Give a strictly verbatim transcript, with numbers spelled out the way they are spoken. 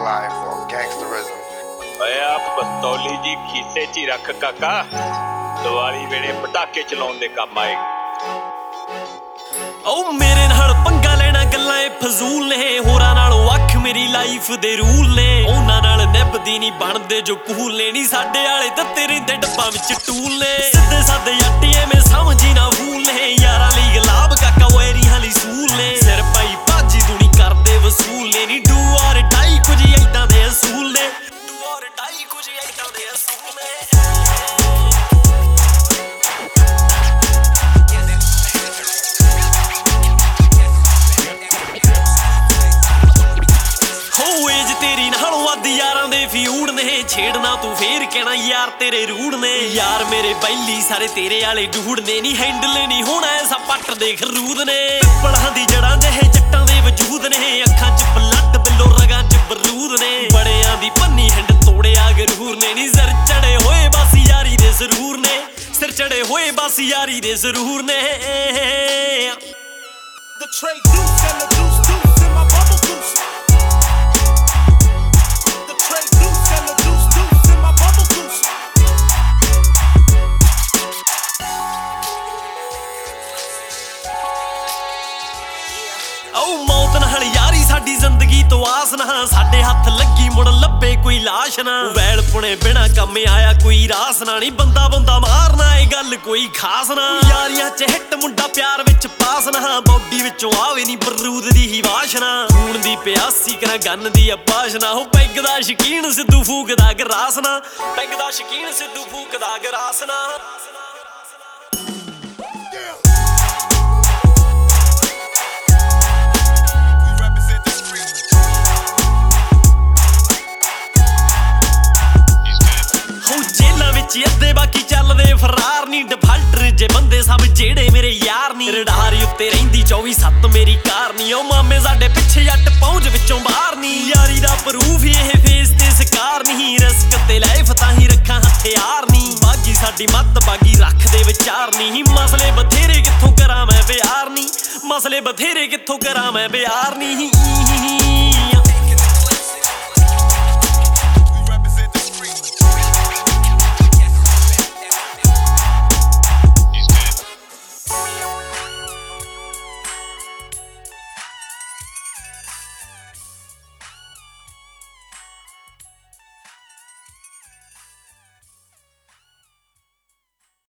life or gangsterism. ਓਏ ਆ ਪਸਤੌਲੀ ਜੀ ਖੀਸੇ 'ਚ ਹੀ ਰੱਖ ਕਾਕਾ, ਦੀਵਾਲੀ ਵੇਲੇ ਪਟਾਕੇ ਚਲਾਉਣ ਦੇ ਕੰਮ ਆਏ। ਓ ਮੇਰੇ ਨਾਲ ਪੰਗਾ ਲੈਣਾ ਗੱਲਾਂ ਏ ਫਜ਼ੂਲ ਨੇ, ਹੋਰਾਂ ਨਾਲੋਂ ਅੱਖ ਮੇਰੀ ਲਾਈਫ ਦੇ ਰੂਲ ਨੇ। ਉਹਨਾਂ ਨਾਲ ਨਿਭਦੀ ਨਹੀਂ ਬਣਦੇ ਜੋ ਕੂਲ ਨੇ, ਨੀ ਸਾਡੇ ਵਾਲੇ ਦਿੱਤੇ ਰਹਿੰਦੇ ਡੱਬਾਂ ਵਿੱਚ ਟੂਲ ਨੇ। ਸਿੱਧੇ ਸਾਦੇ ਜੱਟੀ ਐਵੇਂ ਸਮਝੀ ਨਾ ਫੂਲ ਨੇ, ਯਾਰਾਂ ਲਈ ਗੁਲਾਬ ਕਾਕਾ ਵੈਰੀਆਂ ਲਈ ਸੂਲ ਨੇ। ਸਿਰ ਪਾਈ ਭਾਜੀ ਦੁਨੀ ਕਰਦੇ ਵਸੂਲ ਨੇ, ਨੀ ਡੂ ਔਰ ਡਾਈ ਕੁਝ ਏਦਾਂ ਦੇ ਅਸੂਲ ਨੇ, ਡੂ ਔਰ ਡਾਈ ਕੁਝ ਏਦਾਂ ਦੇ ਅਸੂਲ ਨੇ। ਯਾਰਾਂ ਦੇ ਫਿਊੜ ਨੇ, ਛੇੜਨਾ ਤੂੰ ਫੇਰ ਕਹਿਣਾ ਯਾਰ ਤੇਰੇ ਰੂੜ ਨੇ। ਯਾਰ ਮੇਰੇ ਬੈਲੀ ਸਾਰੇ ਤੇਰੇ ਵਾਲੇ ਡੂੜ ਨੇ, ਨੀ ਹੈਂਡਲ ਨਹੀਂ ਹੋਣਾ ਐਸਾ ਪੱਟ ਦੇ ਖਰੂਦ ਨੇ। ਪਿੱਪਲਾਂ ਦੀ ਜੜਾਂ ਜਿਹੇ ਜੱਟਾਂ ਦੇ ਵਜੂਦ ਨੇ, ਅੱਖਾਂ 'ਚ ਬਲੱਡ ਬਿੱਲੋ ਰਗਾਂ 'ਚ ਬਰੂਦ ਨੇ। ਬੜਿਆਂ ਦੀ ਪੰਨੀ ਹਿੰਡ ਤੋੜਿਆ ਗਰੂਰ ਨੇ, ਨੀ ਸਿਰ ਚੜੇ ਹੋਏ ਬਸ ਯਾਰੀ ਦੇ ਜ਼ਰੂਰ ਨੇ, ਸਿਰ ਚੜੇ ਹੋਏ ਬਸ ਯਾਰੀ ਦੇ ਜ਼ਰੂਰ ਨੇ। The Trey Deuce and the Deuce Deuce in my bubble goose. ਓ ਮੌਤ ਨਾਲ ਯਾਰੀ ਸਾਡੀ ਜ਼ਿੰਦਗੀ ਤੋਂ ਆਸ ਨਾ, ਸਾਡੇ ਹੱਥ ਲੱਗੀ ਮੁੜ ਲੱਭੇ ਕੋਈ ਲਾਸ਼ ਨਾ। ਵੈਲ ਪੁਣੇ ਬਿਨਾ ਕੰਮ ਆਇਆ ਕੋਈ ਰਾਸ ਨਾ, ਨੀ ਬੰਦਾ ਬੰਦਾ ਮਾਰਨਾ ਇਹ ਗੱਲ ਕੋਈ ਖਾਸ ਨਾ। ਯਾਰੀਆਂ 'ਚ ਹਿੱਟ ਮੁੰਡਾ ਪਿਆਰ ਵਿੱਚ ਪਾਸ ਨਾ, ਬੌਡੀ ਵਿੱਚੋਂ ਆਵੇ ਨੀ ਬਰੂਦ ਦੀ ਹੀ ਵਾਸ਼ਨਾ। ਖੂਨ ਦੀ ਪਿਆਸੀ ਕਰਾਂ ਗੰਨ ਦੀ ਅਬਾਸ਼ ਨਾ, ਹੋ ਪੈਗ ਦਾ ਸ਼ਕੀਨ ਸਿੱਧੂ ਫੂਕਦਾ ਗਰਾਸ ਨਾ, ਪੈਗ ਦਾ ਸ਼ਕੀਨ ਸਿੱਧੂ ਫੂਕਦਾ ਗਰਾਸ ਨਾ। ਅੱਧੇ ਬਾਕੀ ਚੱਲਦੇ ਫਰਾਰ ਨੀ, ਡਿਫਾਲਟਰ ਜੇ ਬੰਦੇ ਸਭ ਜਿਹੜੇ ਮੇਰੇ ਯਾਰ ਨੀ। ਰਡਾਰ ਉੱਤੇ ਰਹਿੰਦੀ ਚੌਵੀ ਸੱਤ ਮੇਰੀ ਕਾਰ ਨੀ, ਓ ਮਾਮੇ ਸਾਡੇ ਪਿੱਛੇ ਜੱਟ ਪਹੁੰਚ ਵਿੱਚੋਂ ਬਾਹਰ ਨੀ। ਯਾਰੀ ਦਾ ਪ੍ਰੂਫ ਇਹ ਫੇਸ ਤੇ ਸਕਾਰ ਨਹੀਂ, ਰਿਸਕ ਤੇ ਲਾਈਫ ਤਾਂ ਹੀ ਰੱਖਾਂ ਹਥਿਆਰ ਨੀ। ਬਾਗੀ ਸਾਡੀ ਮੱਤ ਬਾਗੀ ਰੱਖਦੇ ਵਿਚਾਰ ਨੀ, ਮਸਲੇ ਬਥੇਰੇ ਕਿੱਥੋਂ ਕਰਾਂ ਮੈਂ ਪਿਆਰ ਨੀ, ਮਸਲੇ ਬਥੇਰੇ ਕਿੱਥੋਂ ਕਰਾਂ ਮੈਂ ਪਿਆਰ ਨੀ।